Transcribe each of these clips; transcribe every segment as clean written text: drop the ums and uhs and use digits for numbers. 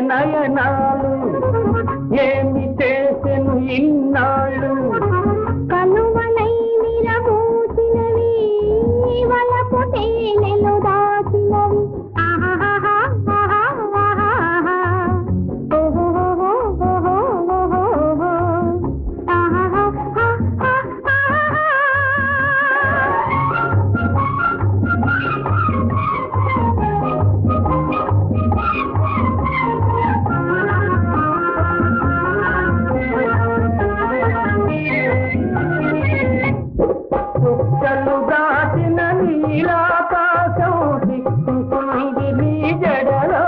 నయనాలు ఏమి చేసెను ఇన్నాళ్ళు కలువలై విరబూసినవి వలపు తేనెలు దాచినవి చుక్కలు దాచిన నీలాకాశం దిక్కుంది నీ జడలో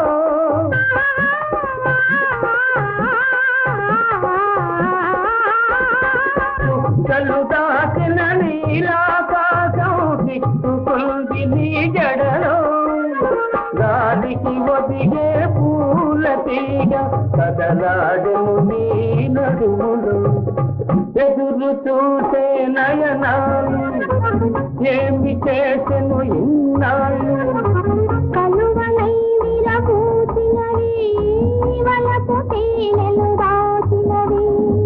చుక్కలు దాచిన నీలాకాశం దిక్కుంది నీ జడలో గాలికి ఒదిగే పూల తీగ కదలాడెను నీ నడుములు ఎదురు చూసే నయనాలు ఏమి చేసెను ఇన్నాళ్ళు కలువలై విరబూసినవి వలపు తేనెలు దాచినవి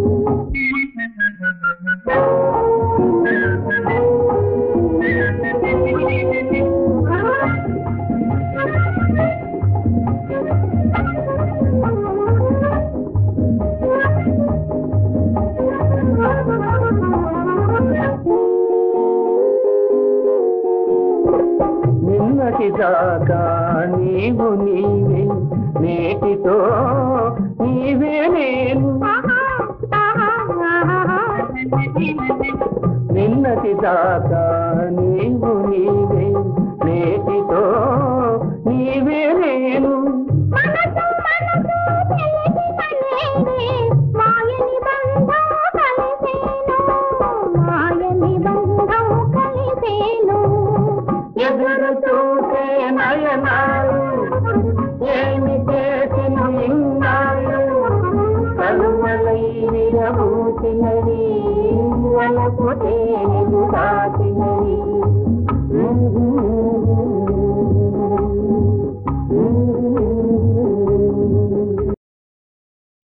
నిన్నటిదాకా నీవు నీవే నేటితో నీవే నేను నిన్నటిదాకా నీవు నీవే నేటితో నీవే నేను మనసు మనసు తెలిసి మాయని బంధం కలిసేను మాయని బంధం కలిసేను ఎదురు చూసే నయనాలు ఏమి చేసిన ఇన్నాళ్ళు కలువలై విరబూసినవి వలపు తేనెలు దాచినవి